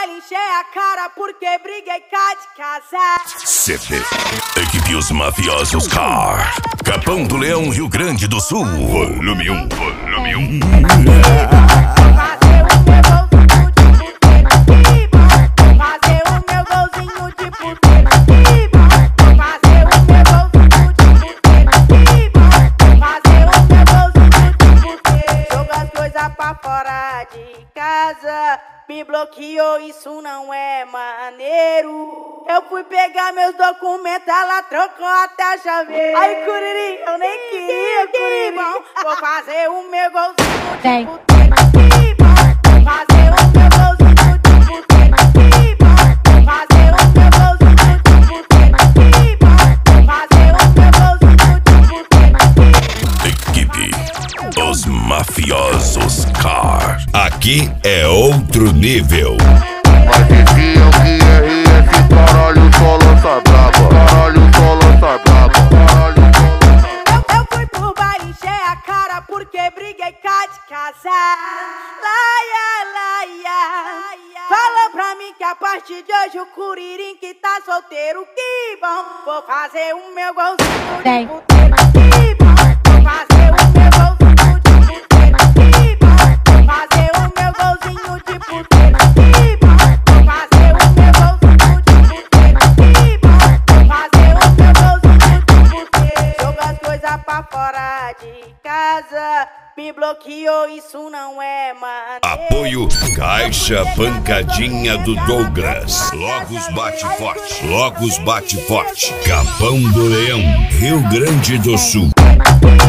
baile, encher a cara porque briguei cá de casa. CP, equipe Os Mafiosos Car, Capão do Leão, Rio Grande do Sul. Volume 1, volume 1. Fazer o meu golzinho de puteiro. Fazer o meu golzinho de puteiro. Fazer o meu golzinho de puteiro. Joga as coisas pra fora de casa. Me bloqueou, isso não é maneiro. Eu fui pegar meus documentos, ela trocou até a chaveira. Ai, Curiri, eu nem queria, Curiri. Vou fazer o meu golzinho de puteiro. Fazer o meu golzinho de puteiro. Fazer o meu golzinho de puteiro. Fazer o meu golzinho de puteiro. Equipe Os Mafiosos Car. Aqui é outro nível. Mas esse é o QRS, caralho, só lança braba. Caralho, só lança braba. Eu fui pro baile, encher a cara porque briguei cá de casa. Laia, laia. Fala pra mim que a partir de hoje o Curirim que tá solteiro, que bom. Vou fazer o meu golzinho de puteiro, que bom. Vou fazer o meu golzinho de puteiro, que bom. Fazer o meu golzinho de puteiro, que bom. Fazer o meu golzinho de puteiro, que bom. Fazer o meu golzinho de puteiro. Joga as coisas pra fora de casa. Me bloqueou, isso não é maneiro. Apoio Caixa Pancadinha do Douglas. Logos bate forte. Logos bate forte. Capão do Leão, Rio Grande do Sul.